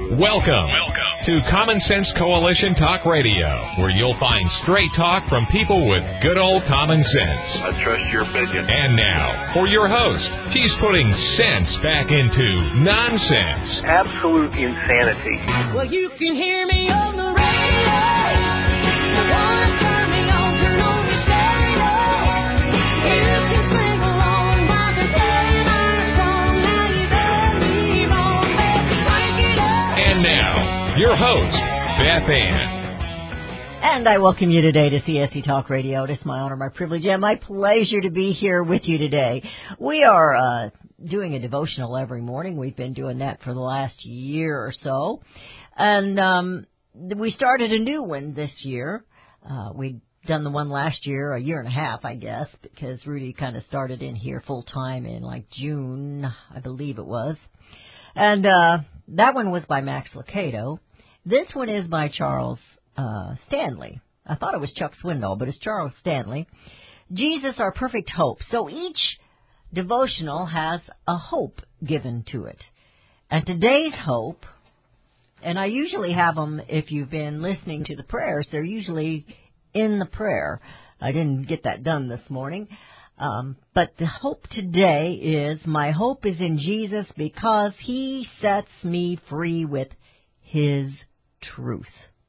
Welcome to Common Sense Coalition Talk Radio, where you'll find straight talk from people with good old common sense. I trust your opinion. And now, for your host, he's putting sense back into nonsense. Absolute insanity. Well, you can hear me on the radio. You want to turn me on, turn on the stereo. You can sing along while they're playing our song. Now you done me wrong, baby, crank it up. And now, your host, Beth Ann. And I welcome you today to CSC Talk Radio. It is my honor, my privilege, and my pleasure to be here with you today. We are doing a devotional every morning. We've been doing that for the last year or so. And we started a new one this year. We'd done the one last year, a year and a half, I guess, because Rudy kind of started in here full-time in like June, I believe it was. And that one was by Max Lucado. This one is by Charles Stanley. I thought it was Chuck Swindoll, but it's Charles Stanley. Jesus, our perfect hope. So each devotional has a hope given to it. And today's hope, and I usually have them, if you've been listening to the prayers, they're usually in the prayer. I didn't get that done this morning. But the hope today is, my hope is in Jesus because He sets me free with His truth.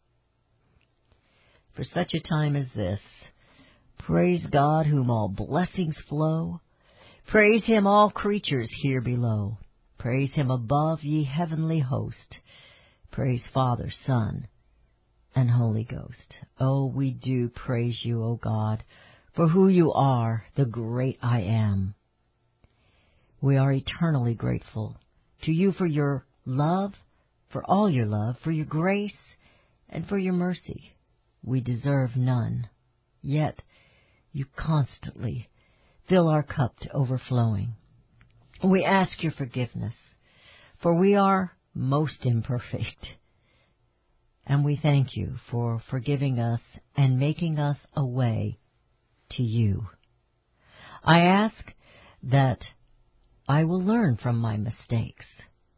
For such a time as this, praise God whom all blessings flow. Praise Him all creatures here below. Praise Him above ye heavenly host. Praise Father, Son, and Holy Ghost. Oh, we do praise you, O God, for who you are, the great I am. We are eternally grateful to you for your love, for all your love, for your grace, and for your mercy. We deserve none, yet you constantly fill our cup to overflowing. We ask your forgiveness, for we are most imperfect. And we thank you for forgiving us and making us a way to you. I ask that I will learn from my mistakes,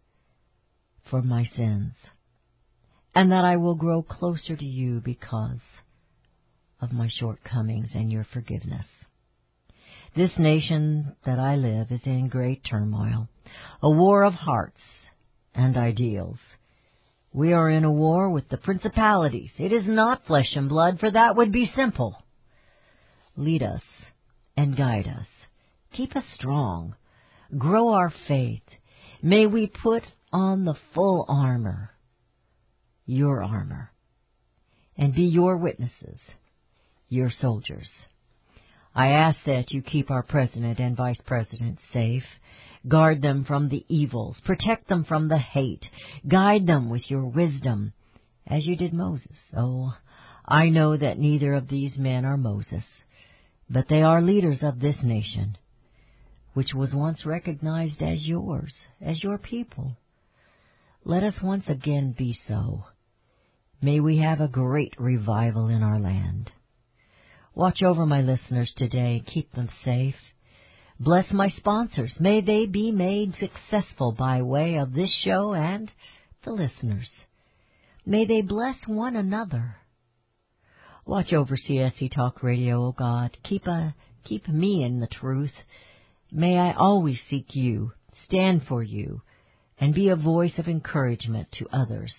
from my sins, and that I will grow closer to you because of my shortcomings and your forgiveness. This nation that I live is in great turmoil, a war of hearts and ideals. We are in a war with the principalities. It is not flesh and blood, for that would be simple. Lead us and guide us. Keep us strong. Grow our faith. May we put on the full armor, your armor, and be your witnesses, your soldiers. I ask that you keep our president and vice president safe. Guard them from the evils. Protect them from the hate. Guide them with your wisdom, as you did Moses. Oh, I know that neither of these men are Moses, but they are leaders of this nation, which was once recognized as yours, as your people. Let us once again be so. May we have a great revival in our land. Watch over my listeners today. Keep them safe. Bless my sponsors. May they be made successful by way of this show and the listeners. May they bless one another. Watch over CSC Talk Radio, O God. Keep me in the truth. May I always seek you, stand for you, and be a voice of encouragement to others.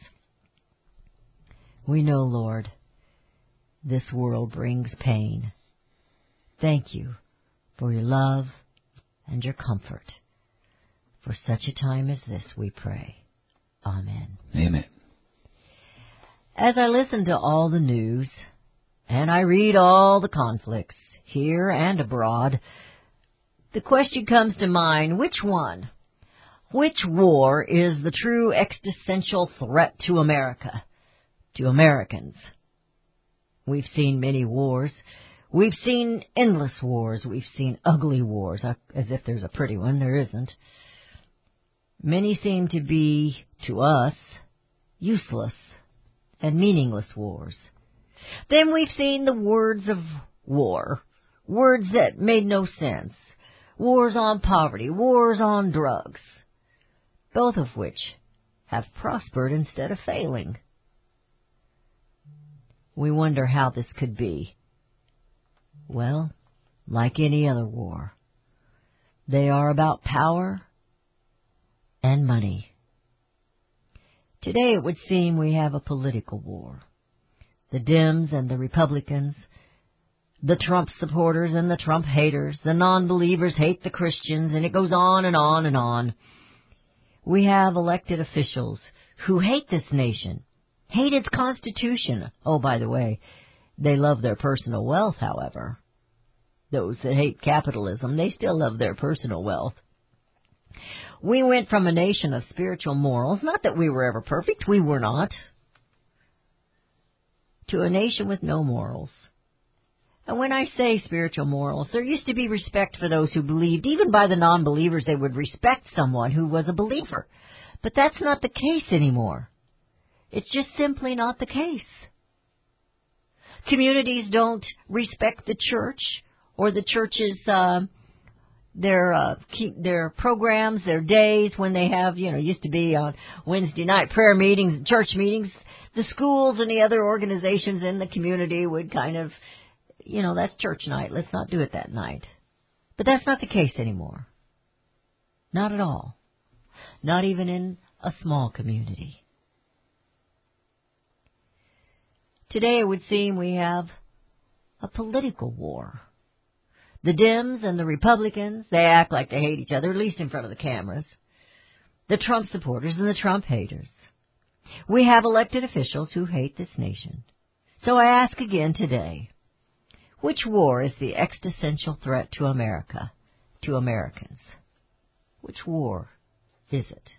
We know, Lord, this world brings pain. Thank you for your love and your comfort. For such a time as this, we pray. Amen. Amen. As I listen to all the news, and I read all the conflicts, here and abroad, the question comes to mind, which one? Which war is the true existential threat to America, to Americans? We've seen many wars. We've seen endless wars. We've seen ugly wars, as if there's a pretty one. There isn't. Many seem to be, to us, useless and meaningless wars. Then we've seen the words of war, words that made no sense, wars on poverty, wars on drugs, both of which have prospered instead of failing. We wonder how this could be. Well, like any other war, they are about power and money. Today it would seem we have a political war. The Dems and the Republicans, the Trump supporters and the Trump haters, the non-believers hate the Christians, and it goes on and on and on. We have elected officials who hate this nation, hate its Constitution. Oh, by the way, they love their personal wealth, however. Those that hate capitalism, they still love their personal wealth. We went from a nation of spiritual morals, not that we were ever perfect, we were not, to a nation with no morals. And when I say spiritual morals, there used to be respect for those who believed. Even by the non-believers, they would respect someone who was a believer. But that's not the case anymore. It's just simply not the case. Communities don't respect the church or the church's their programs, their days when they have, used to be on Wednesday night prayer meetings and church meetings. The schools and the other organizations in the community would kind of, that's church night. Let's not do it that night. But that's not the case anymore. Not at all. Not even in a small community. Today it would seem we have a political war. The Dems and the Republicans, they act like they hate each other, at least in front of the cameras. The Trump supporters and the Trump haters. We have elected officials who hate this nation. So I ask again today, which war is the existential threat to America, to Americans? Which war is it?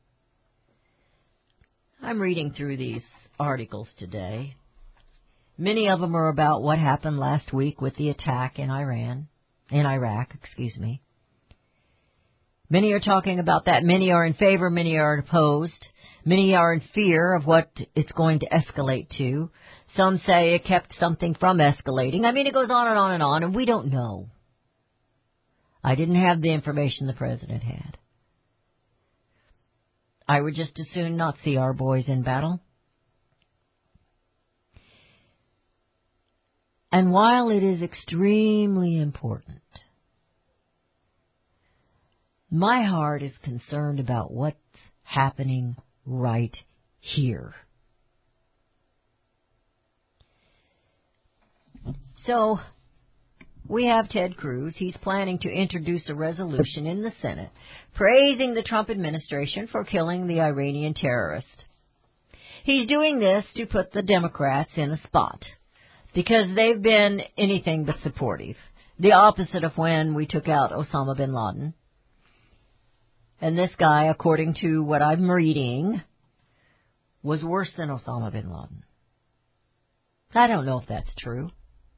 I'm reading through these articles today. Many of them are about what happened last week with the attack in Iraq. Many are talking about that. Many are in favor. Many are opposed. Many are in fear of what it's going to escalate to. Some say it kept something from escalating. It goes on and on and on, and we don't know. I didn't have the information the president had. I would just as soon not see our boys in battle. And while it is extremely important, my heart is concerned about what's happening right here. So, we have Ted Cruz. He's planning to introduce a resolution in the Senate praising the Trump administration for killing the Iranian terrorist. He's doing this to put the Democrats in a spot, because they've been anything but supportive. The opposite of when we took out Osama bin Laden. And this guy, according to what I'm reading, was worse than Osama bin Laden. I don't know if that's true.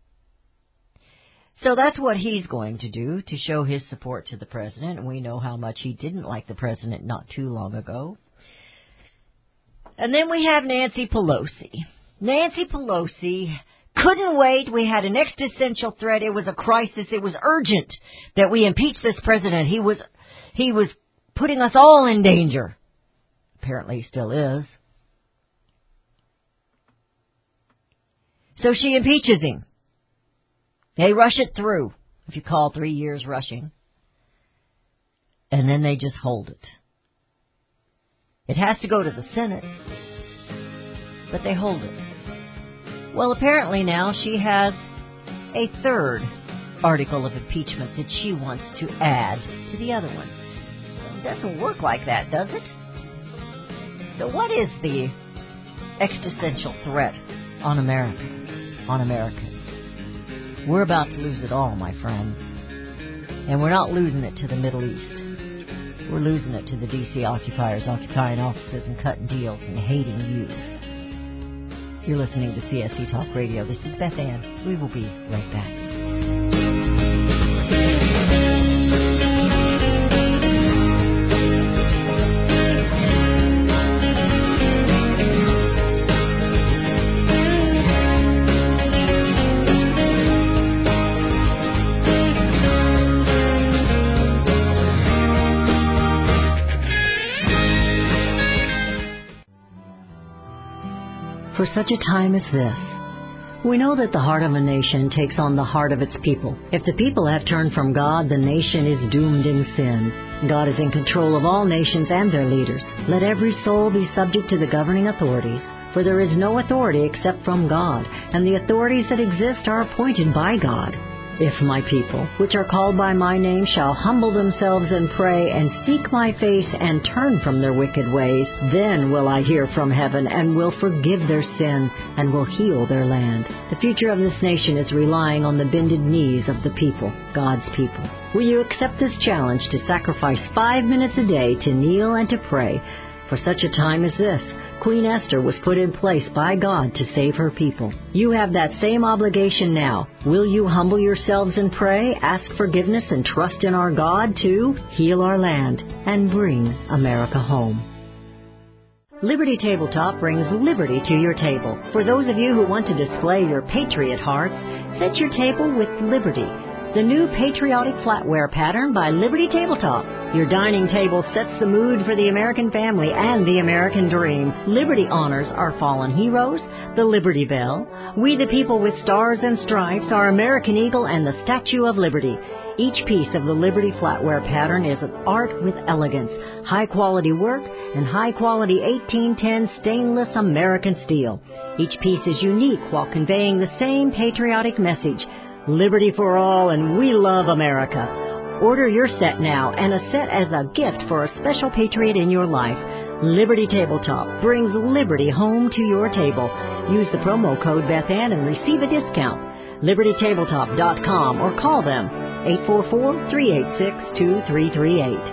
So that's what he's going to do to show his support to the president. And we know how much he didn't like the president not too long ago. And then we have Nancy Pelosi. Nancy Pelosi couldn't wait. We had an existential threat. It was a crisis. It was urgent that we impeach this president. He was putting us all in danger. Apparently he still is. So she impeaches him. They rush it through, if you call 3 years rushing. And then they just hold it. It has to go to the Senate, but they hold it. Well, apparently now she has a third article of impeachment that she wants to add to the other one. It doesn't work like that, does it? So what is the existential threat on America, on Americans? We're about to lose it all, my friends. And we're not losing it to the Middle East. We're losing it to the D.C. occupiers occupying offices and cutting deals and hating you. You're listening to CSC Talk Radio. This is Beth Ann. We will be right back. for such a time as this. We know that the heart of a nation takes on the heart of its people. If the people have turned from God, the nation is doomed in sin. God is in control of all nations and their leaders. Let every soul be subject to the governing authorities, for there is no authority except from God, and the authorities that exist are appointed by God. If my people, which are called by my name, shall humble themselves and pray and seek my face and turn from their wicked ways, then will I hear from heaven and will forgive their sin and will heal their land. The future of this nation is relying on the bended knees of the people, God's people. Will you accept this challenge to sacrifice 5 minutes a day to kneel and to pray for such a time as this? Queen Esther was put in place by God to save her people. You have that same obligation now. Will you humble yourselves and pray, ask forgiveness, and trust in our God to heal our land and bring America home? Liberty Tabletop brings liberty to your table. For those of you who want to display your patriot hearts, set your table with Liberty, the new patriotic flatware pattern by Liberty Tabletop. Your dining table sets the mood for the American family and the American dream. Liberty honors our fallen heroes, the Liberty Bell, We the People with Stars and Stripes, our American Eagle, and the Statue of Liberty. Each piece of the Liberty flatware pattern is an art with elegance, high-quality work, and high-quality 1810 stainless American steel. Each piece is unique while conveying the same patriotic message: liberty for all, and we love America. Order your set now, and a set as a gift for a special patriot in your life. Liberty Tabletop brings liberty home to your table. Use the promo code BethAnn and receive a discount. LibertyTabletop.com or call them 844-386-2338.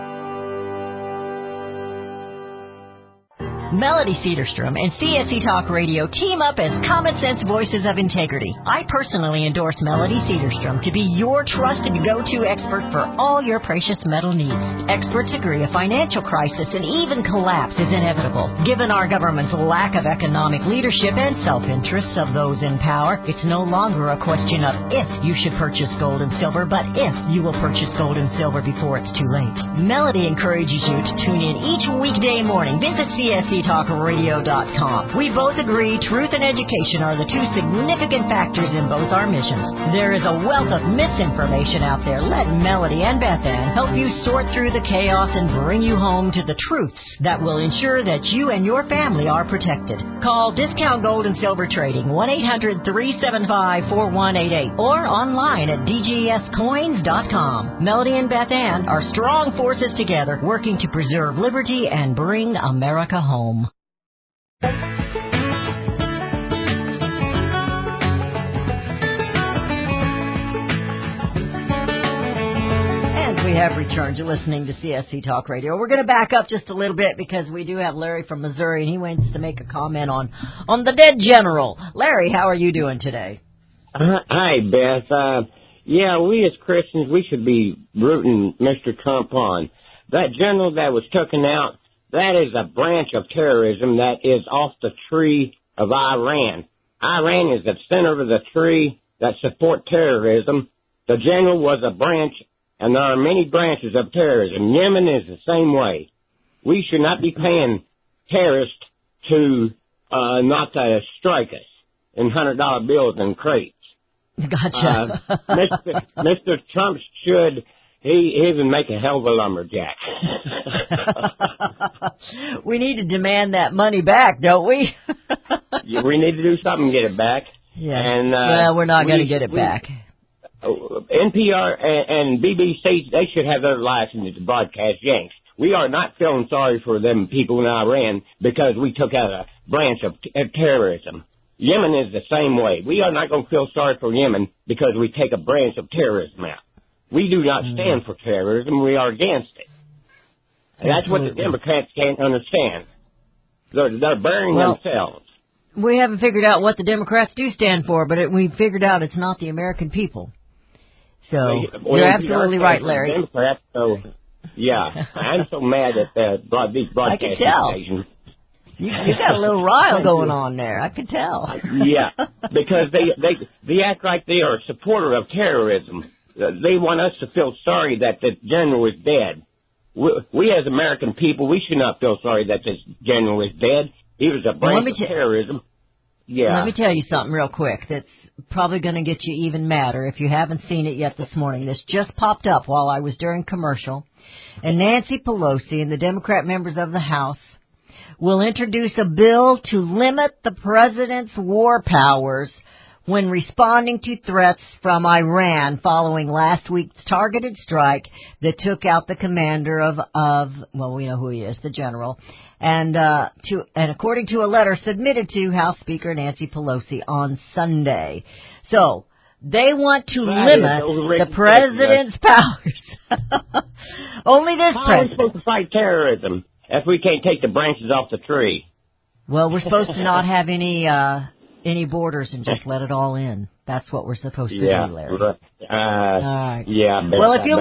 Melody Cedarstrom and CSC Talk Radio team up as Common Sense Voices of Integrity. I personally endorse Melody Cedarstrom to be your trusted go-to expert for all your precious metal needs. Experts agree a financial crisis and even collapse is inevitable. Given our government's lack of economic leadership and self-interests of those in power, it's no longer a question of if you should purchase gold and silver, but if you will purchase gold and silver before it's too late. Melody encourages you to tune in each weekday morning. Visit CSCTalkRadio.com. We both agree truth and education are the two significant factors in both our missions. There is a wealth of misinformation out there. Let Melody and BethAnn help you sort through the chaos and bring you home to the truths that will ensure that you and your family are protected. Call Discount Gold and Silver Trading 1-800-375-4188 or online at DGScoins.com. Melody and BethAnn are strong forces together working to preserve liberty and bring America home. And we have returned. You're listening to CSC Talk Radio. We're going to back up just a little bit because we do have Larry from Missouri, and he wants to make a comment on the dead general. Larry, how are you doing today? Hi, Beth. Yeah, we as Christians, we should be rooting Mr. Trump on. That general that was taken out, that is a branch of terrorism that is off the tree of Iran. Iran is the center of the tree that support terrorism. The general was a branch, and there are many branches of terrorism. Yemen is the same way. We should not be paying terrorists to not to strike us in $100 bills and crates. Gotcha. Mr. Trump should... He would make a hell of a lumberjack. We need to demand that money back, don't we? Yeah, we need to do something to get it back. Yeah. And, well, we're not going to get it back. NPR and BBC, they should have their license to broadcast Yanks. We are not feeling sorry for them people in Iran because we took out a branch of terrorism. Yemen is the same way. We are not going to feel sorry for Yemen because we take a branch of terrorism out. We do not stand for terrorism. We are against it. And that's what the Democrats can't understand. They're burying themselves. We haven't figured out what the Democrats do stand for, but we've figured out it's not the American people. So you're absolutely right, Larry. Democrats, so, yeah, I'm so mad at these broadcasting stations. You got a little rile going on there. I can tell. Yeah, because they act like they are a supporter of terrorism. They want us to feel sorry that the general is dead. We as American people, we should not feel sorry that this general is dead. He was a branch of terrorism. Yeah. Let me tell you something real quick that's probably going to get you even madder if you haven't seen it yet this morning. This just popped up while I was during commercial. And Nancy Pelosi and the Democrat members of the House will introduce a bill to limit the president's war powers when responding to threats from Iran following last week's targeted strike that took out the commander of well, we know who he is, the general, and according to a letter submitted to House Speaker Nancy Pelosi on Sunday. So, they want to limit the president's powers. Only this How are we president. supposed to fight terrorism if we can't take the branches off the tree? Well, we're supposed to not have any borders and just let it all in. That's what we're supposed to do, Larry. All right. Yeah. Well, if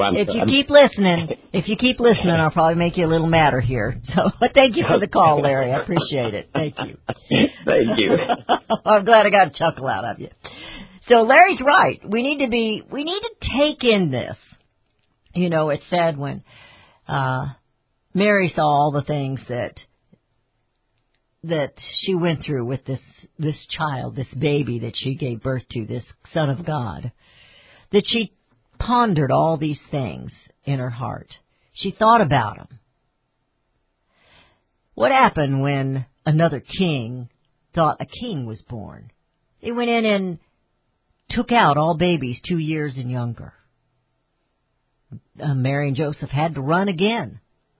you keep listening, I'll probably make you a little madder here. So, thank you for the call, Larry. I appreciate it. Thank you. Thank you. I'm glad I got a chuckle out of you. So Larry's right. We need to take in this. You know, it's sad when Mary saw all the things that she went through with this child, this baby that she gave birth to, this Son of God, that she pondered all these things in her heart. She thought about them. What happened when another king thought a king was born? They went in and took out all babies 2 years and younger. Mary and Joseph had to run again.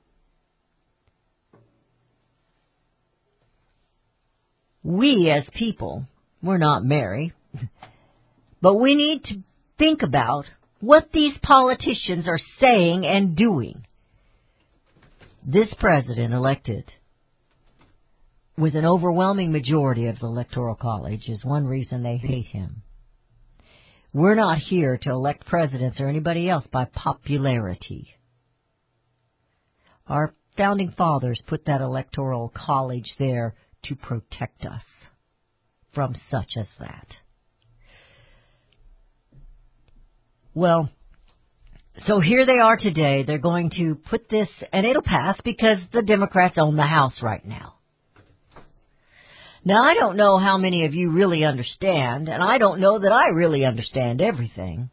We as people, we're not Mary, but we need to think about what these politicians are saying and doing. This president elected with an overwhelming majority of the Electoral College is one reason they hate him. We're not here to elect presidents or anybody else by popularity. Our founding fathers put that Electoral College there to protect us from such as that. Well, so here they are today. They're going to put this, and it'll pass because the Democrats own the House right now. Now, I don't know how many of you really understand, and I don't know that I really understand everything.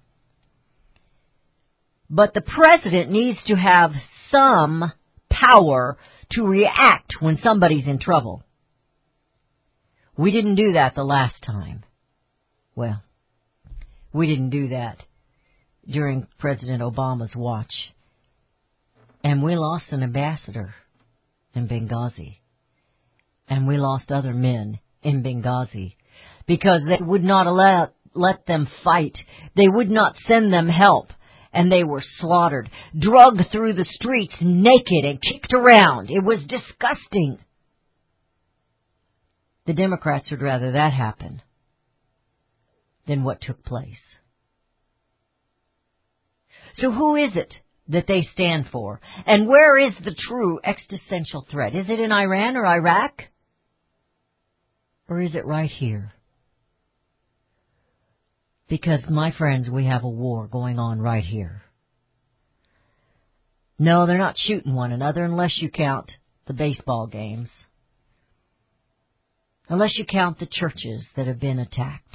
But the president needs to have some power to react when somebody's in trouble. We didn't do that the last time. Well, we didn't do that during President Obama's watch. And we lost an ambassador in Benghazi. And we lost other men in Benghazi because they would not let them fight. They would not send them help. And they were slaughtered, dragged through the streets naked and kicked around. It was disgusting. The Democrats would rather that happen than what took place. So who is it that they stand for? And where is the true existential threat? Is it in Iran or Iraq? Or is it right here? Because, my friends, we have a war going on right here. No, they're not shooting one another unless you count the baseball games. Unless you count the churches that have been attacked.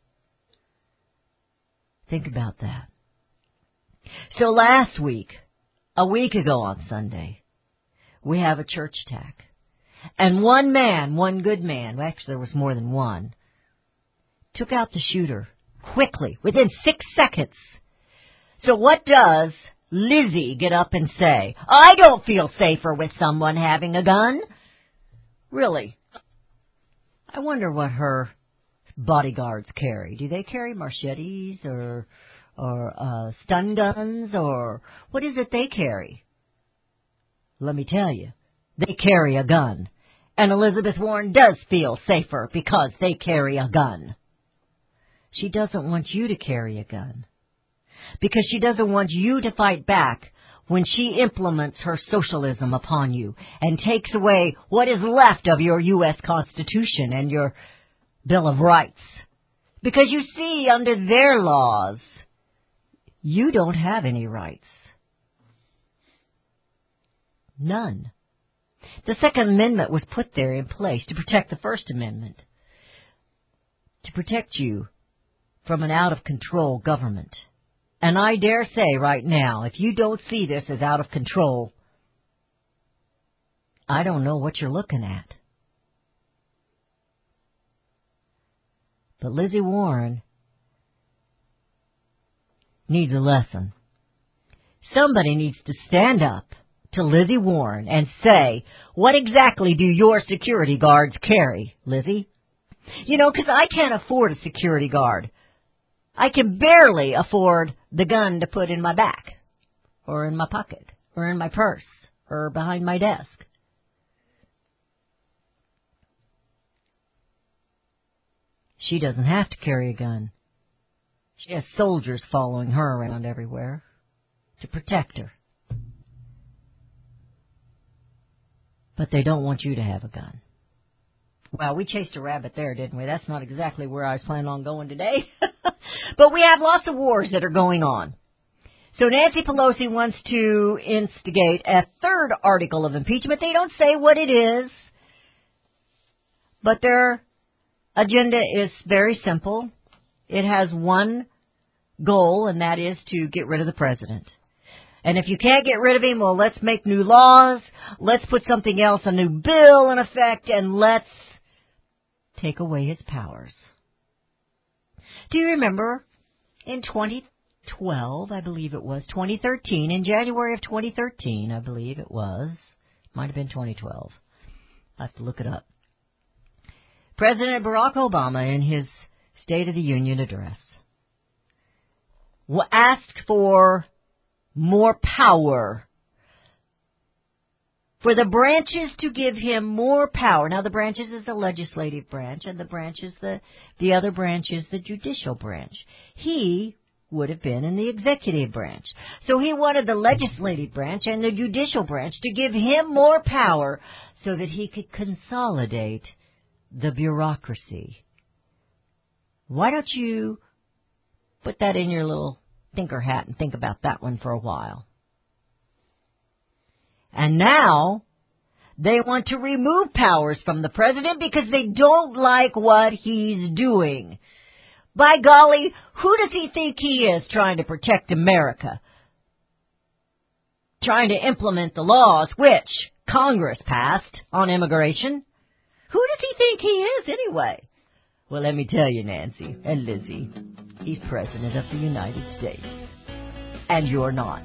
Think about that. So last week, a week ago on Sunday, we have a church attack. And one man, one good man, actually there was more than one, took out the shooter quickly, within 6 seconds. So what does Lizzie get up and say? I don't feel safer with someone having a gun. Really? I wonder what her bodyguards carry. Do they carry machetes or stun guns, or what is it they carry? Let me tell you, they carry a gun. And Elizabeth Warren does feel safer because they carry a gun. She doesn't want you to carry a gun. Because she doesn't want you to fight back when she implements her socialism upon you and takes away what is left of your U.S. Constitution and your Bill of Rights. Because you see, under their laws, you don't have any rights. None. The Second Amendment was put there in place to protect the First Amendment. to protect you from an out-of-control government. And I dare say right now, if you don't see this as out of control, I don't know what you're looking at. But Lizzie Warren needs a lesson. Somebody needs to stand up to Lizzie Warren and say, what exactly do your security guards carry, Lizzie? You know, because I can't afford a security guard. I can barely afford the gun to put in my back, or in my pocket, or in my purse, or behind my desk. She doesn't have to carry a gun. She has soldiers following her around everywhere to protect her. But they don't want you to have a gun. Well, we chased a rabbit there, didn't we? That's not exactly where I was planning on going today. But we have lots of wars that are going on. So Nancy Pelosi wants to instigate a third article of impeachment. They don't say what it is, but their agenda is very simple. It has one goal, and that is to get rid of the president. And if you can't get rid of him, well, let's make new laws, let's put something else, a new bill in effect, and let's take away his powers. Do you remember in 2012, I believe it was, 2013, in January of 2013, I believe it was, might have been 2012, I have to look it up, President Barack Obama, in his State of the Union address, asked for more power, for the branches to give him more power. Now, the branches is the legislative branch, and the branch is the other branch is the judicial branch. He would have been in the executive branch. So he wanted the legislative branch and the judicial branch to give him more power so that he could consolidate the bureaucracy. Why don't you put that in your little thinker hat and think about that one for a while? And now they want to remove powers from the president because they don't like what he's doing. By golly, who does he think he is trying to protect America? Trying to implement the laws which Congress passed on immigration? Who does he think he is anyway? Well, let me tell you, Nancy and Lizzie, he's President of the United States. And you're not.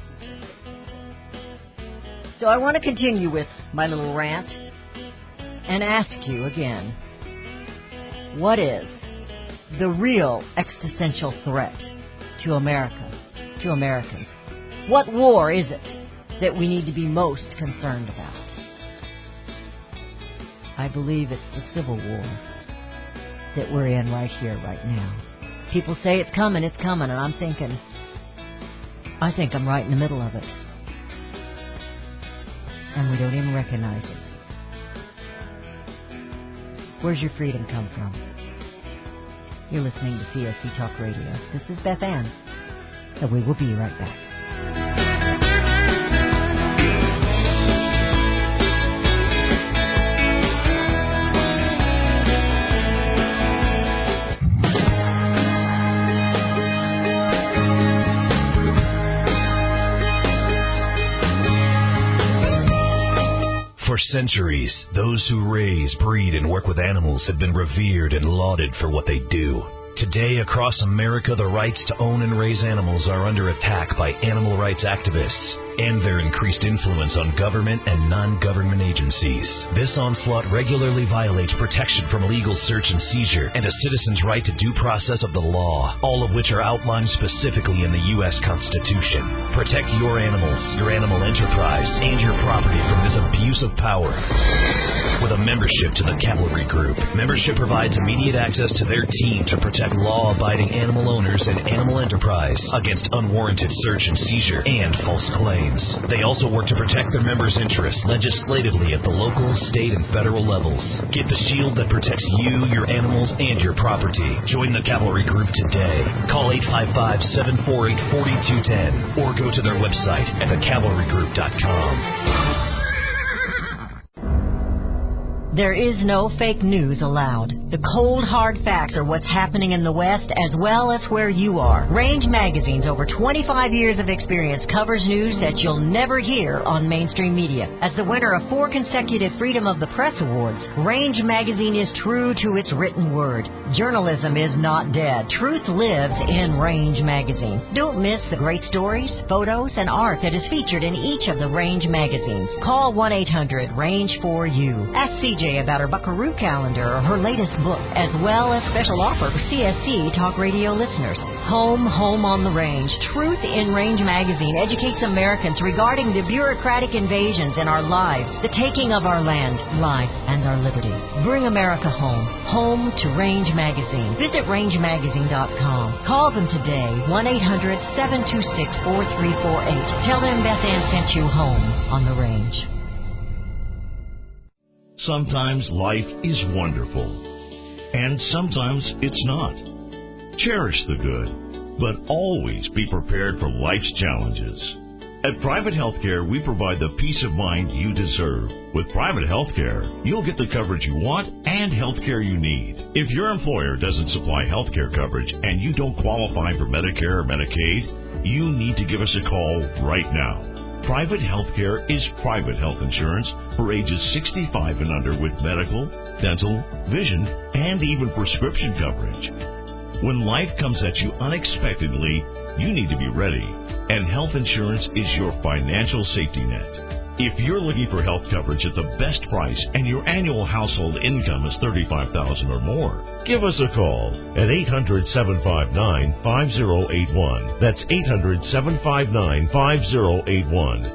So I want to continue with my little rant and ask you again, what is the real existential threat to America, to Americans? What war is it that we need to be most concerned about? I believe it's the Civil War that we're in right here, right now. People say it's coming, and I'm thinking, I think I'm right in the middle of it. And we don't even recognize it. Where's your freedom come from? You're listening to CSC Talk Radio. This is Beth Ann, and we will be right back. For centuries, those who raise, breed, and work with animals have been revered and lauded for what they do. Today, across America, the rights to own and raise animals are under attack by animal rights activists and their increased influence on government and non-government agencies. This onslaught regularly violates protection from legal search and seizure and a citizen's right to due process of the law, all of which are outlined specifically in the U.S. Constitution. Protect your animals, your animal enterprise, and your property from this abuse of power. With a membership to the Cavalry Group, membership provides immediate access to their team to protect law-abiding animal owners and animal enterprise against unwarranted search and seizure and false claims. They also work to protect their members' interests legislatively at the local, state, and federal levels. Get the shield that protects you, your animals, and your property. Join the Cavalry Group today. Call 855-748-4210 or go to their website at thecavalrygroup.com. There is no fake news allowed. The cold, hard facts are what's happening in the West as well as where you are. Range Magazine's over 25 years of experience covers news that you'll never hear on mainstream media. As the winner of 4 consecutive Freedom of the Press Awards, Range Magazine is true to its written word. Journalism is not dead. Truth lives in Range Magazine. Don't miss the great stories, photos, and art that is featured in each of the Range magazines. Call 1-800-RANGE-4U. Ask CJ about her Buckaroo calendar or her latest book, as well as special offer for CSC Talk Radio listeners. Home on the Range. Truth in Range Magazine educates Americans regarding the bureaucratic invasions in our lives, the taking of our land, life, and our liberty. Bring America home to Range Magazine. Visit rangemagazine.com. Call them today, 1-800-726-4348. Tell them Beth Ann sent you home on the Range. Sometimes life is wonderful, and sometimes it's not. Cherish the good, but always be prepared for life's challenges. At Private Healthcare, we provide the peace of mind you deserve. With Private Healthcare, you'll get the coverage you want and healthcare you need. If your employer doesn't supply healthcare coverage and you don't qualify for Medicare or Medicaid, you need to give us a call right now. Private Healthcare is private health insurance for ages 65 and under with medical, dental, vision, and even prescription coverage. When life comes at you unexpectedly, you need to be ready, and health insurance is your financial safety net. If you're looking for health coverage at the best price and your annual household income is $35,000 or more, give us a call at 800-759-5081. That's 800-759-5081.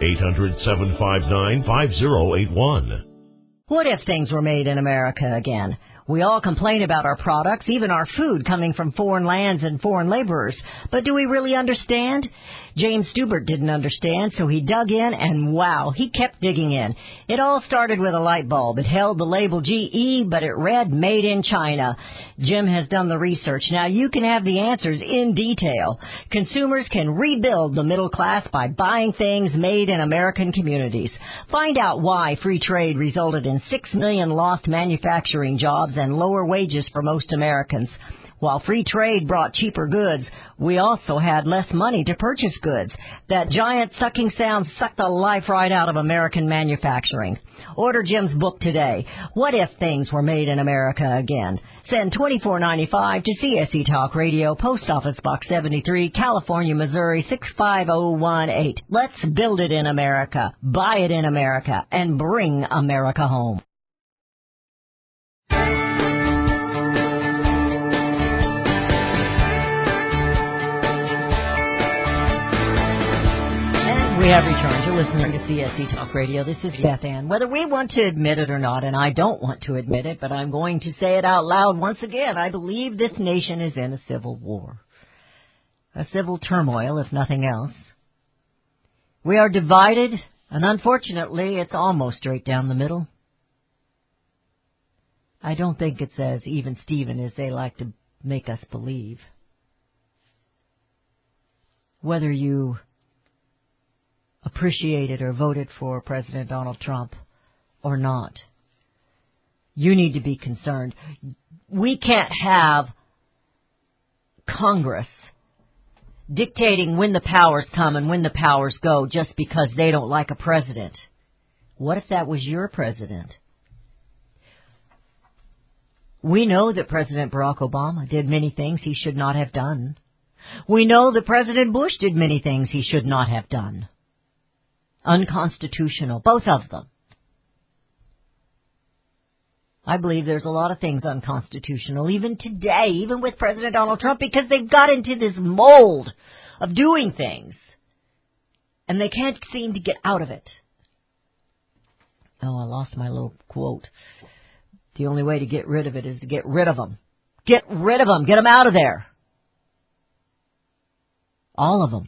800-759-5081. What if things were made in America again? We all complain about our products, even our food coming from foreign lands and foreign laborers. But do we really understand? James Stubert didn't understand, so he dug in, and wow, he kept digging in. It all started with a light bulb. It held the label GE, but it read Made in China. Jim has done the research. Now you can have the answers in detail. Consumers can rebuild the middle class by buying things made in American communities. Find out why free trade resulted in 6 million lost manufacturing jobs and lower wages for most Americans. While free trade brought cheaper goods, we also had less money to purchase goods. That giant sucking sound sucked the life right out of American manufacturing. Order Jim's book today, What If Things Were Made in America Again? Send $24.95 to CSC Talk Radio, Post Office Box 73, California, Missouri 65018. Let's build it in America, buy it in America, and bring America home. We have returned. You're listening to CSC Talk Radio. This is Beth Ann. Whether we want to admit it or not, and I don't want to admit it, but I'm going to say it out loud once again, I believe this nation is in a civil war. A civil turmoil, if nothing else. We are divided, and unfortunately, it's almost straight down the middle. I don't think it's as even Steven as they like to make us believe. Whether you appreciated or voted for President Donald Trump or not, you need to be concerned. We can't have Congress dictating when the powers come and when the powers go just because they don't like a president. What if that was your president? We know that President Barack Obama did many things he should not have done. We know that President Bush did many things he should not have done. Unconstitutional, both of them. I believe there's a lot of things unconstitutional, even today, even with President Donald Trump, because they've got into this mold of doing things, and they can't seem to get out of it. Oh, I lost my little quote. The only way to get rid of it is to get rid of them. Get rid of them. Get them out of there. All of them.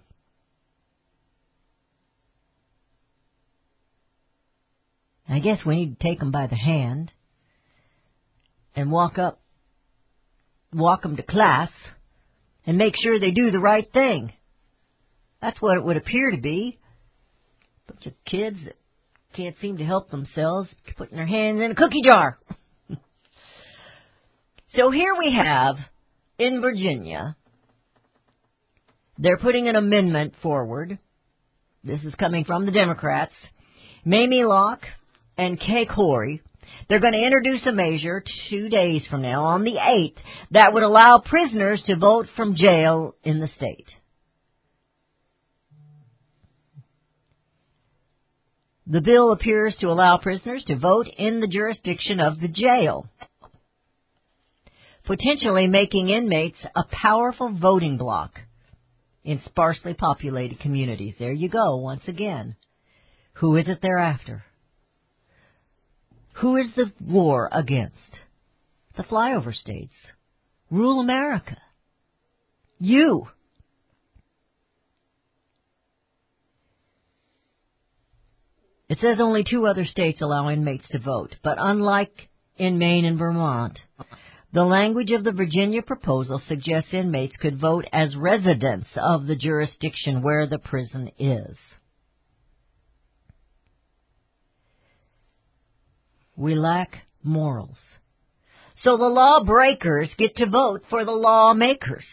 I guess we need to take them by the hand and walk them to class and make sure they do the right thing. That's what it would appear to be. A bunch of kids that can't seem to help themselves, putting their hands in a cookie jar. So here we have, in Virginia, they're putting an amendment forward. This is coming from the Democrats. Mamie Locke and Kay Corey. They're going to introduce a measure 2 days from now, on the 8th, that would allow prisoners to vote from jail in the state. The bill appears to allow prisoners to vote in the jurisdiction of the jail, potentially making inmates a powerful voting bloc in sparsely populated communities. There you go, once again. Who is it they're after? Who is the war against? The flyover states. Rural America. You. It says only 2 other states allow inmates to vote, but unlike in Maine and Vermont, the language of the Virginia proposal suggests inmates could vote as residents of the jurisdiction where the prison is. We lack morals. So the lawbreakers get to vote for the lawmakers.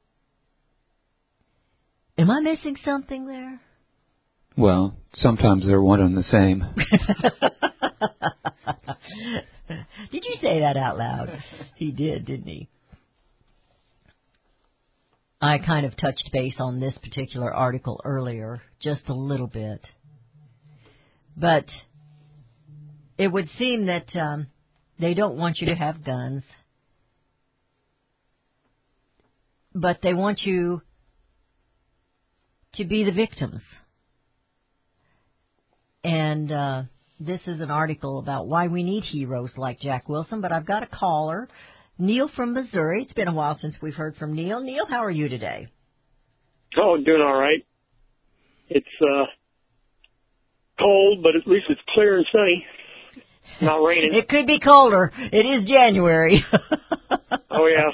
Am I missing something there? Well, sometimes they're one and the same. Did you say that out loud? He did, didn't he? I kind of touched base on this particular article earlier, just a little bit. But it would seem that they don't want you to have guns, but they want you to be the victims. And this is an article about why we need heroes like Jack Wilson, but I've got a caller, Neil from Missouri. It's been a while since we've heard from Neil. Neil, how are you today? Oh, doing all right. It's cold, but at least it's clear and sunny. Not raining. It could be colder. It is January. Oh, yeah.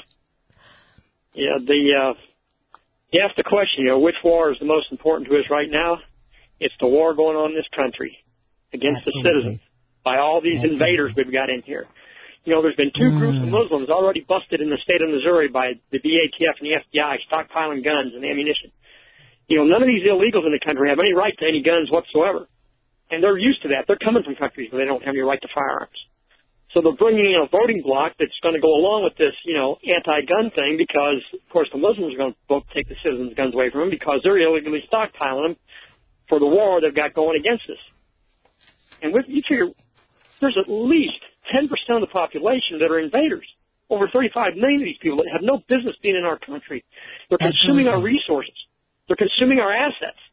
Yeah, you asked the question, which war is the most important to us right now? It's the war going on in this country against the citizens by all these invaders we've got in here. There's been 2 groups of Muslims already busted in the state of Missouri by the BATF and the FBI stockpiling guns and ammunition. None of these illegals in the country have any right to any guns whatsoever. And they're used to that. They're coming from countries where they don't have any right to firearms. So they're bringing in a voting bloc that's going to go along with this, anti-gun thing because, of course, the Muslims are going to take the citizens' guns away from them because they're illegally stockpiling them for the war they've got going against us. And you figure there's at least 10% of the population that are invaders. Over 35 million of these people that have no business being in our country. They're consuming our resources. They're consuming our assets.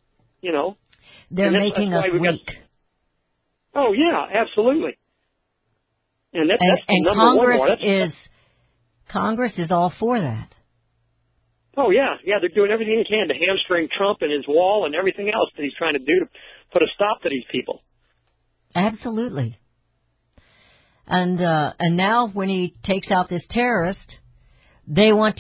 They're making us weak. Oh, yeah, absolutely. And that's the number Congress one war. Congress is all for that. Oh, yeah. Yeah, they're doing everything they can to hamstring Trump and his wall and everything else that he's trying to do to put a stop to these people. Absolutely. And now when he takes out this terrorist, they want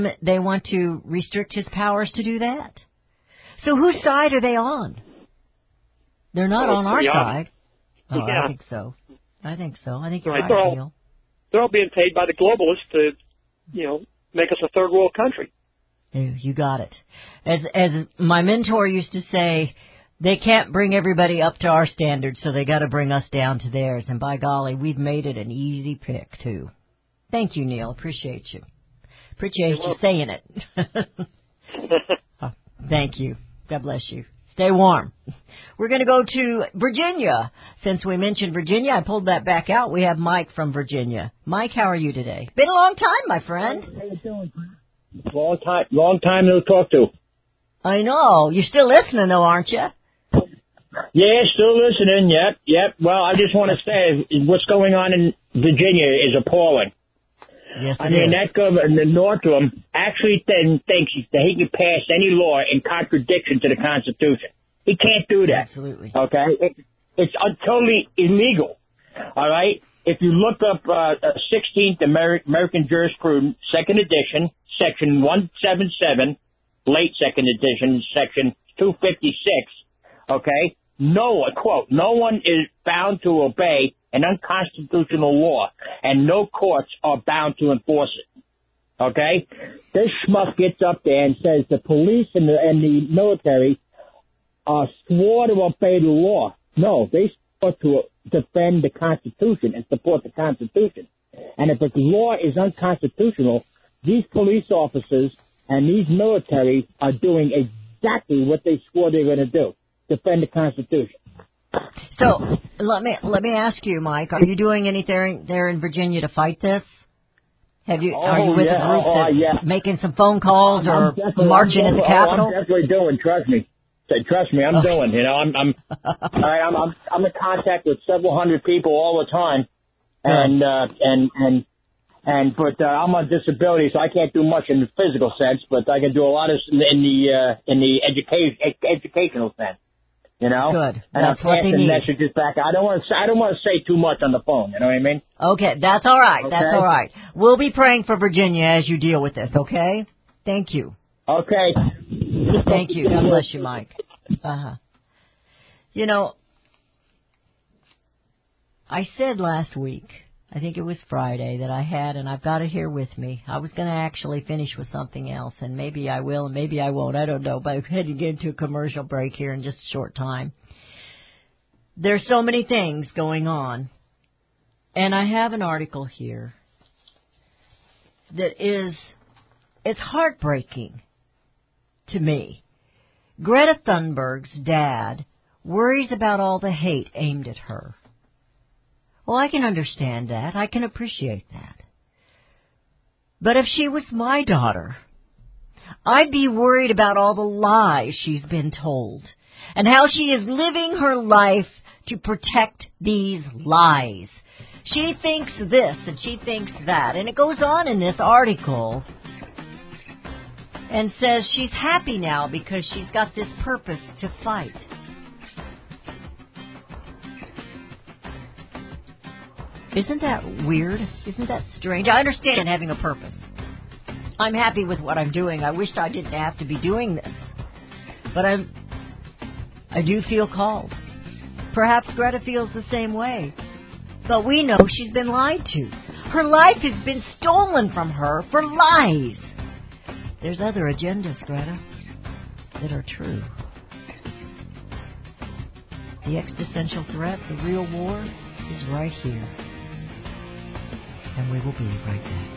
to restrict his powers to do that. So whose side are they on? They're not on our side. Oh, yeah. I think so. I think you're right, Neil. They're all being paid by the globalists to, make us a third world country. You got it. As my mentor used to say, they can't bring everybody up to our standards, so they got to bring us down to theirs. And by golly, we've made it an easy pick, too. Thank you, Neil. Appreciate you. Appreciate you saying it. Thank you. God bless you. Stay warm. We're going to go to Virginia. Since we mentioned Virginia, I pulled that back out. We have Mike from Virginia. Mike, how are you today? Been a long time, my friend. How you doing? Long time no talk to. I know. You're still listening, though, aren't you? Yeah, still listening. Yep. Well, I just want to say what's going on in Virginia is appalling. Yes, I mean, that governor, Northam, actually thinks that he can pass any law in contradiction to the Constitution. He can't do that. Absolutely. Okay? It's totally illegal. All right? If you look up 16th American Jurisprudence, 2nd edition, section 177, late 2nd edition, section 256, okay? No one is bound to obey an unconstitutional law and no courts are bound to enforce it. Okay? This schmuck gets up there and says the police and the military are swore to obey the law. No, they swore to defend the Constitution and support the Constitution. And if the law is unconstitutional, these police officers and these military are doing exactly what they swore they were going to do, defend the Constitution. So let me ask you, Mike, are you doing anything there in Virginia to fight this? Are you with a group that's making some phone calls or marching in the Capitol? I'm definitely doing. Trust me, I'm doing. You know, I'm in contact with several hundred people all the time, but I'm on disability, so I can't do much in the physical sense, but I can do a lot in the educational sense. You know, good. And that's I'm what they need. Messages back. I don't want to say too much on the phone. You know what I mean? Okay, that's all right. Okay? That's all right. We'll be praying for Virginia as you deal with this. Okay? Thank you. Okay. Thank you. God bless you, Mike. You know, I said last week, I think it was Friday, that I had, and I've got it here with me. I was going to actually finish with something else, and maybe I will and maybe I won't. I don't know, but I'm heading into a commercial break here in just a short time. There's so many things going on, and I have an article here that it's heartbreaking to me. Greta Thunberg's dad worries about all the hate aimed at her. Well, I can understand that. I can appreciate that. But if she was my daughter, I'd be worried about all the lies she's been told and how she is living her life to protect these lies. She thinks this and she thinks that. And it goes on in this article and says she's happy now because she's got this purpose to fight. Isn't that weird? Isn't that strange? I understand having a purpose. I'm happy with what I'm doing. I wished I didn't have to be doing this. But I do feel called. Perhaps Greta feels the same way. But we know she's been lied to. Her life has been stolen from her for lies. There's other agendas, Greta, that are true. The existential threat, the real war, is right here. And we will be right back.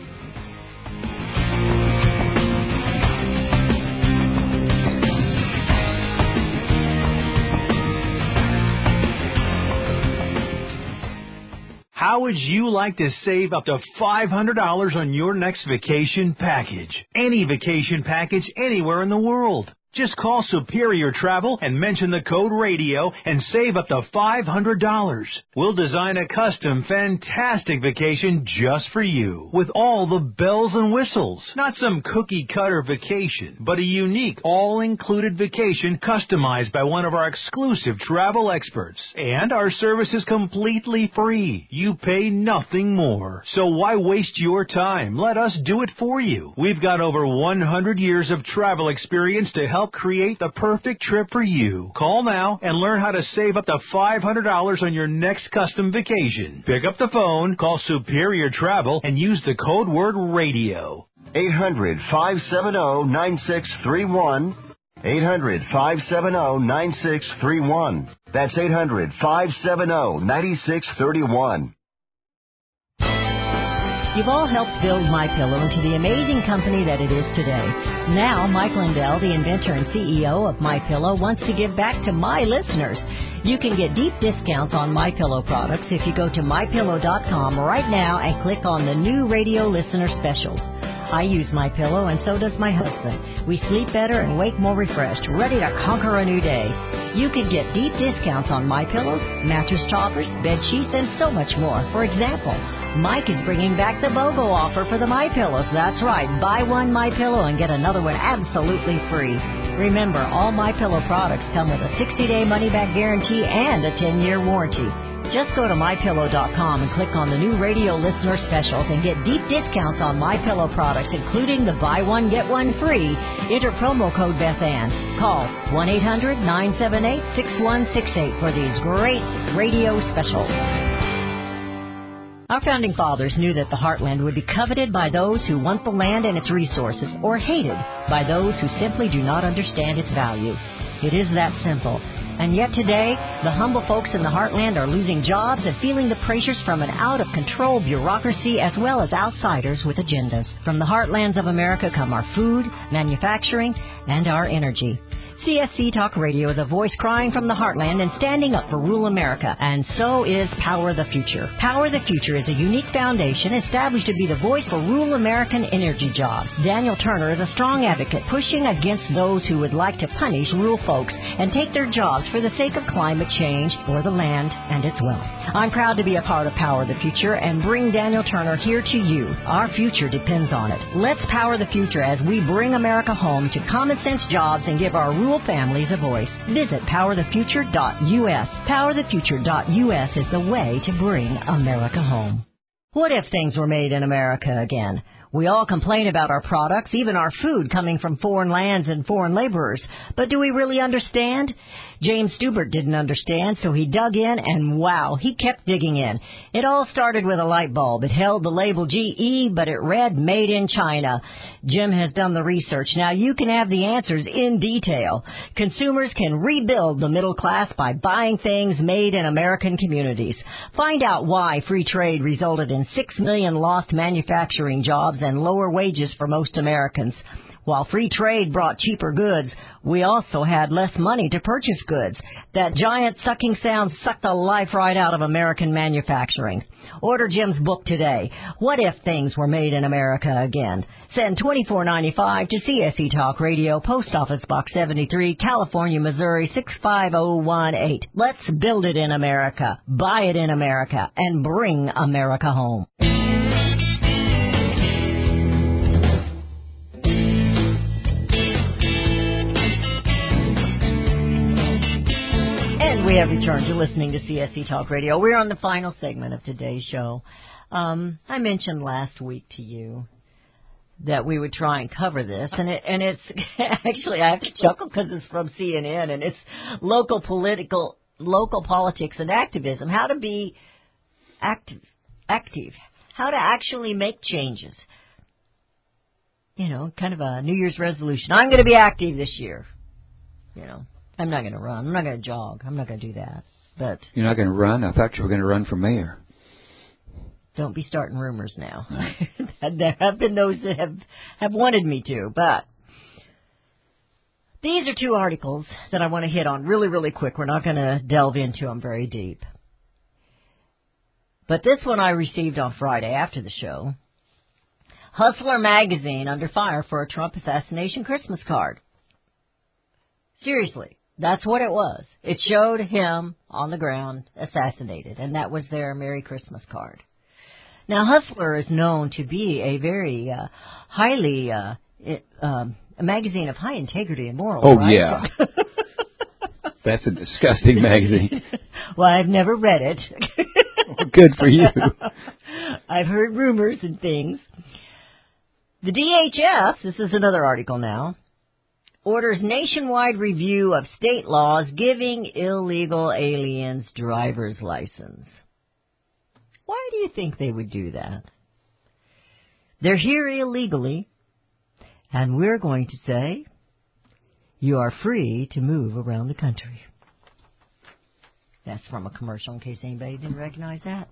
How would you like to save up to $500 on your next vacation package? Any vacation package anywhere in the world. Just call Superior Travel and mention the code RADIO and save up to $500. We'll design a custom, fantastic vacation just for you with all the bells and whistles. Not some cookie-cutter vacation, but a unique, all-included vacation customized by one of our exclusive travel experts. And our service is completely free. You pay nothing more. So why waste your time? Let us do it for you. We've got over 100 years of travel experience to help create the perfect trip for you. Call now and learn how to save up to $500 on your next custom vacation. Pick up the phone, call Superior Travel, and use the code word RADIO. 800-570-9631. 800-570-9631. That's 800-570-9631. You've all helped build MyPillow into the amazing company that it is today. Now, Mike Lindell, the inventor and CEO of MyPillow, wants to give back to my listeners. You can get deep discounts on MyPillow products if you go to MyPillow.com right now and click on the new radio listener specials. I use MyPillow, and so does my husband. We sleep better and wake more refreshed, ready to conquer a new day. You can get deep discounts on MyPillows, mattress toppers, bed sheets, and so much more. For example, Mike is bringing back the BOGO offer for the MyPillows. That's right. Buy one MyPillow and get another one absolutely free. Remember, all MyPillow products come with a 60-day money-back guarantee and a 10-year warranty. Just go to MyPillow.com and click on the new radio listener specials and get deep discounts on MyPillow products, including the buy one, get one free. Enter promo code BethAnn. Call 1-800-978-6168 for these great radio specials. Our founding fathers knew that the heartland would be coveted by those who want the land and its resources, or hated by those who simply do not understand its value. It is that simple. And yet today, the humble folks in the heartland are losing jobs and feeling the pressures from an out-of-control bureaucracy as well as outsiders with agendas. From the heartlands of America come our food, manufacturing, and our energy. CSC Talk Radio, the voice crying from the heartland and standing up for rural America. And so is Power the Future. Power the Future is a unique foundation established to be the voice for rural American energy jobs. Daniel Turner is a strong advocate pushing against those who would like to punish rural folks and take their jobs for the sake of climate change or the land and its wealth. I'm proud to be a part of Power the Future and bring Daniel Turner here to you. Our future depends on it. Let's power the future as we bring America home to common sense jobs and give our rural families a voice. Visit powerthefuture.us. Powerthefuture.us is the way to bring America home. What if things were made in America again? We all complain about our products, even our food, coming from foreign lands and foreign laborers. But do we really understand? James Stubert didn't understand, so he dug in, and wow, he kept digging in. It all started with a light bulb. It held the label GE, but it read Made in China. Jim has done the research. Now you can have the answers in detail. Consumers can rebuild the middle class by buying things made in American communities. Find out why free trade resulted in 6 million lost manufacturing jobs and lower wages for most Americans. While free trade brought cheaper goods, we also had less money to purchase goods. That giant sucking sound sucked the life right out of American manufacturing. Order Jim's book today, What If Things Were Made in America Again? Send $24.95 to CSE Talk Radio, Post Office Box 73, California, Missouri 65018. Let's build it in America, buy it in America, and bring America home. We have returned. You're listening to CSC Talk Radio. We're on the final segment of today's show. I mentioned last week to you that we would try and cover this, and it's actually, I have to chuckle because it's from CNN, and it's local politics and activism. How to be active, how to actually make changes. You know, kind of a New Year's resolution. I'm going to be active this year. You know. I'm not going to run. I'm not going to jog. I'm not going to do that. But you're not going to run? I thought you were going to run for mayor. Don't be starting rumors now. There have been those that have wanted me to, but these are two articles that I want to hit on really, really quick. We're not going to delve into them very deep. But this one I received on Friday after the show. Hustler magazine under fire for a Trump assassination Christmas card. Seriously. That's what it was. It showed him on the ground, assassinated, and that was their Merry Christmas card. Now, Hustler is known to be a very highly, a magazine of high integrity and morals. Oh, right? yeah. That's a disgusting magazine. Well, I've never read it. Good for you. I've heard rumors and things. The DHS, this is another article now, orders nationwide review of state laws giving illegal aliens driver's license. Why do you think they would do that? They're here illegally, and we're going to say, you are free to move around the country. That's from a commercial, in case anybody didn't recognize that.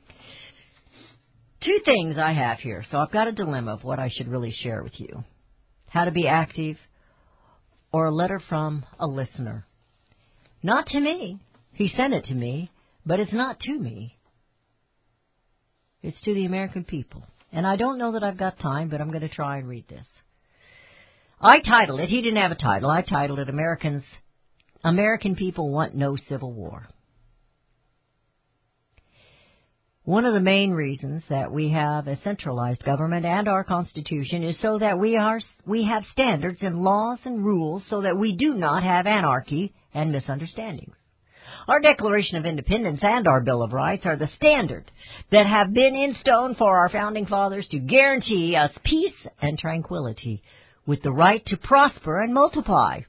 Two things I have here, so I've got a dilemma of what I should really share with you. How to be active, or a letter from a listener. Not to me. He sent it to me, but it's not to me. It's to the American people. And I don't know that I've got time, but I'm going to try and read this. I titled it, he didn't have a title, I titled it, American People Want No Civil War. One of the main reasons that we have a centralized government and our Constitution is so that we have standards and laws and rules so that we do not have anarchy and misunderstandings. Our Declaration of Independence and our Bill of Rights are the standard that have been in stone for our founding fathers to guarantee us peace and tranquility with the right to prosper and multiply.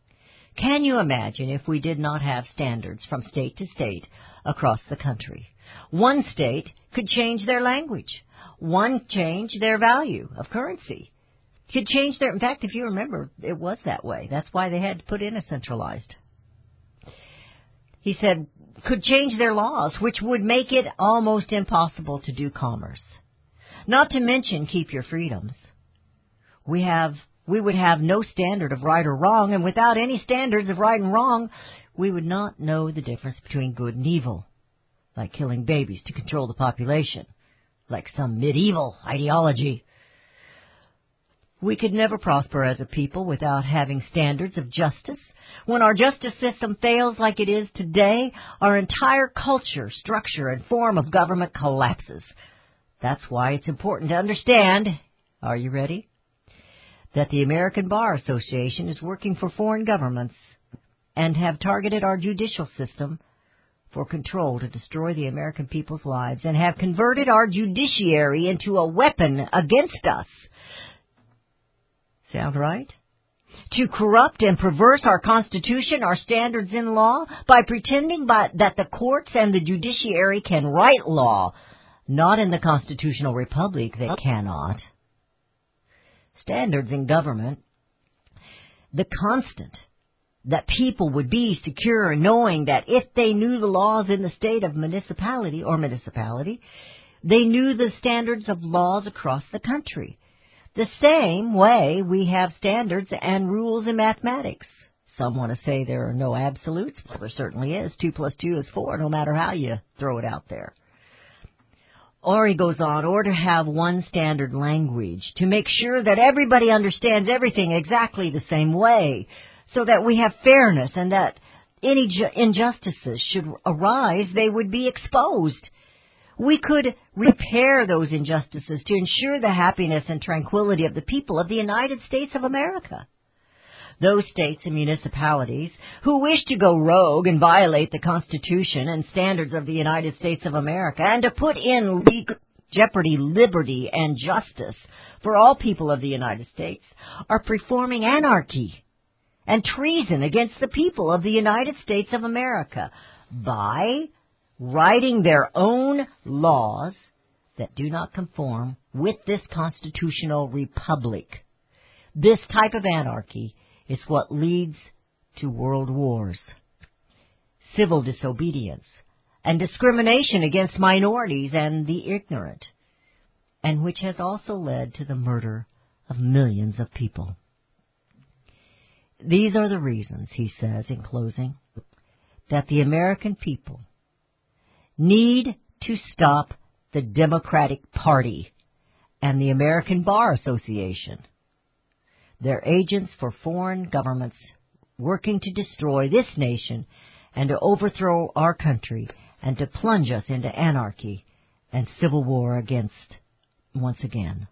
Can you imagine if we did not have standards from state to state across the country? One state could change their language. One change their value of currency. Could change their, in fact, if you remember, it was that way. That's why they had to put in a centralized. He said, could change their laws, which would make it almost impossible to do commerce. Not to mention keep your freedoms. We would have no standard of right or wrong, and without any standards of right and wrong, we would not know the difference between good and evil, like killing babies to control the population, like some medieval ideology. We could never prosper as a people without having standards of justice. When our justice system fails like it is today, our entire culture, structure, and form of government collapses. That's why it's important to understand, are you ready? That the American Bar Association is working for foreign governments and have targeted our judicial system for control to destroy the American people's lives and have converted our judiciary into a weapon against us. Sound right? To corrupt and perverse our Constitution, our standards in law, by pretending that the courts and the judiciary can write law. Not in the constitutional republic, they cannot. Standards in government, the constant that people would be secure knowing that if they knew the laws in the state of municipality, they knew the standards of laws across the country. The same way we have standards and rules in mathematics. Some want to say there are no absolutes. Well, there certainly is. 2 + 2 is 4, no matter how you throw it out there. Or he goes on, or to have one standard language, to make sure that everybody understands everything exactly the same way, so that we have fairness and that any injustices should arise, they would be exposed. We could repair those injustices to ensure the happiness and tranquility of the people of the United States of America. Those states and municipalities who wish to go rogue and violate the Constitution and standards of the United States of America and to put in jeopardy liberty and justice for all people of the United States are performing anarchy and treason against the people of the United States of America by writing their own laws that do not conform with this constitutional republic. This type of anarchy is what leads to world wars, civil disobedience, and discrimination against minorities and the ignorant, and which has also led to the murder of millions of people. These are the reasons, he says in closing, that the American people need to stop the Democratic Party and the American Bar Association. They're agents for foreign governments working to destroy this nation and to overthrow our country and to plunge us into anarchy and civil war once again.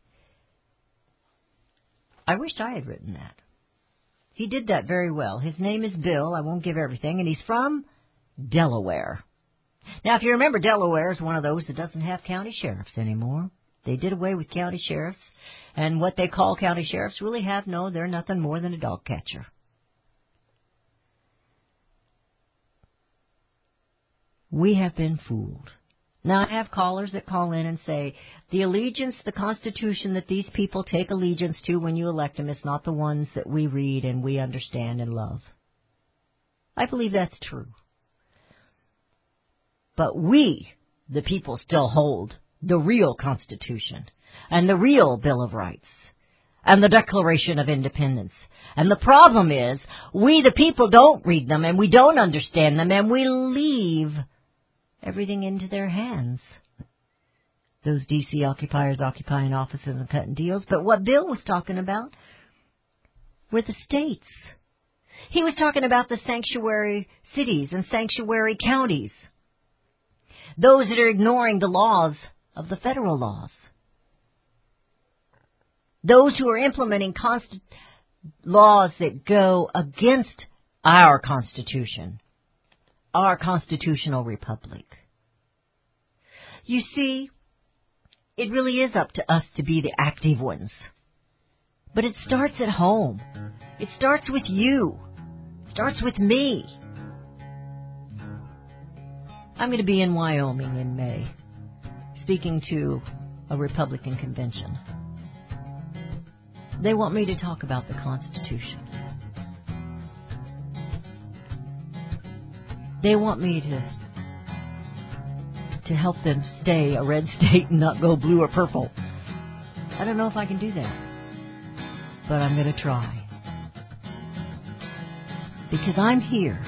I wished I had written that. He did that very well. His name is Bill. I won't give everything. And he's from Delaware. Now, if you remember, Delaware is one of those that doesn't have county sheriffs anymore. They did away with county sheriffs. And what they call county sheriffs really they're nothing more than a dog catcher. We have been fooled. Now, I have callers that call in and say, the Constitution that these people take allegiance to when you elect them is not the ones that we read and we understand and love. I believe that's true. But we, the people, still hold the real Constitution and the real Bill of Rights and the Declaration of Independence. And the problem is, we, the people, don't read them and we don't understand them and we leave everything into their hands. Those D.C. occupiers occupying offices and cutting deals. But what Bill was talking about were the states. He was talking about the sanctuary cities and sanctuary counties. Those that are ignoring the laws of the federal laws. Those who are implementing laws that go against our Constitution, our constitutional republic. You see, it really is up to us to be the active ones. But it starts at home. It starts with you. It starts with me. I'm going to be in Wyoming in May, speaking to a Republican convention. They want me to talk about the Constitution. They want me to help them stay a red state and not go blue or purple. I don't know if I can do that, but I'm going to try. Because I'm here,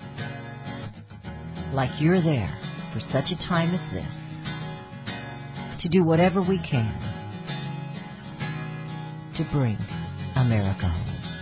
like you're there, for such a time as this, to do whatever we can to bring America home.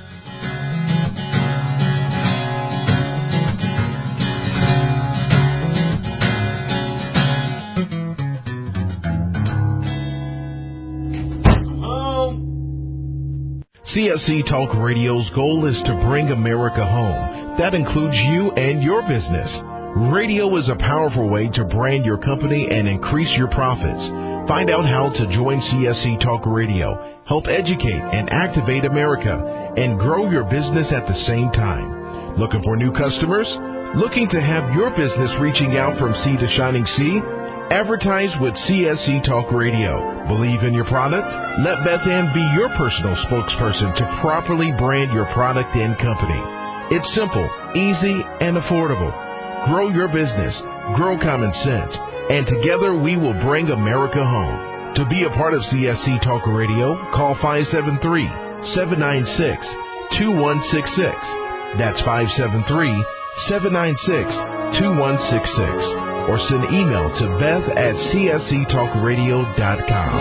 CSC Talk Radio's goal is to bring America home. That includes you and your business. Radio is a powerful way to brand your company and increase your profits. Find out how to join CSC Talk Radio, help educate and activate America, and grow your business at the same time. Looking for new customers? Looking to have your business reaching out from sea to shining sea? Advertise with CSC Talk Radio. Believe in your product? Let Beth Ann be your personal spokesperson to properly brand your product and company. It's simple, easy, and affordable. Grow your business, grow common sense, and together we will bring America home. To be a part of CSC Talk Radio, call 573-796-2166. That's 573-796-2166. Or send email to beth@csctalkradio.com.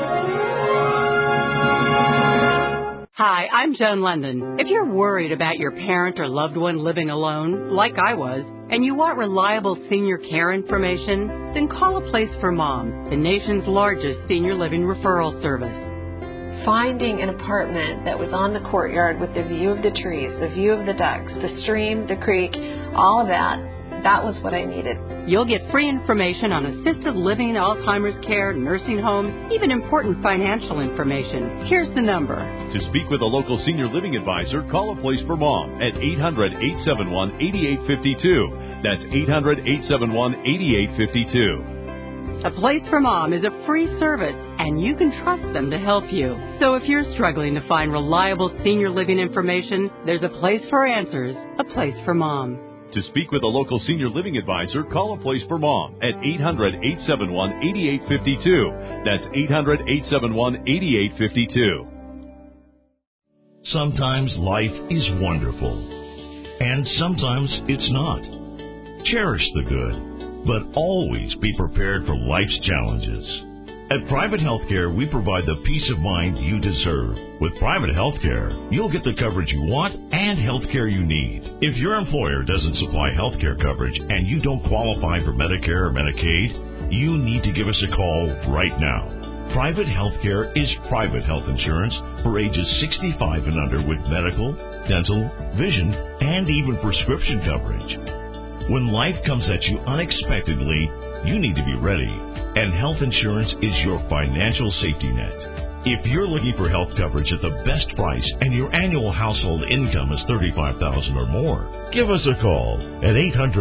Hi, I'm Joan London. If you're worried about your parent or loved one living alone, like I was, and you want reliable senior care information, then call A Place for Mom, the nation's largest senior living referral service. Finding an apartment that was on the courtyard with the view of the trees, the view of the ducks, the stream, the creek, all of that was what I needed. You'll get free information on assisted living, Alzheimer's care, nursing homes, even important financial information. Here's the number. To speak with a local senior living advisor, call A Place for Mom at 800-871-8852. That's 800-871-8852. A Place for Mom is a free service, and you can trust them to help you. So if you're struggling to find reliable senior living information, there's a place for answers, A Place for Mom. To speak with a local senior living advisor, call A Place for Mom at 800-871-8852. That's 800-871-8852. Sometimes life is wonderful, and sometimes it's not. Cherish the good, but always be prepared for life's challenges. At Private Healthcare, we provide the peace of mind you deserve. With Private Healthcare, you'll get the coverage you want and healthcare you need. If your employer doesn't supply healthcare coverage and you don't qualify for Medicare or Medicaid, you need to give us a call right now. Private Healthcare is private health insurance for ages 65 and under with medical, dental, vision, and even prescription coverage. When life comes at you unexpectedly, you need to be ready, and health insurance is your financial safety net. If you're looking for health coverage at the best price and your annual household income is $35,000 or more, give us a call at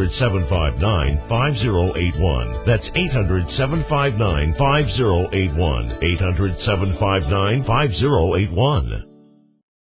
800-759-5081. That's 800-759-5081. 800-759-5081.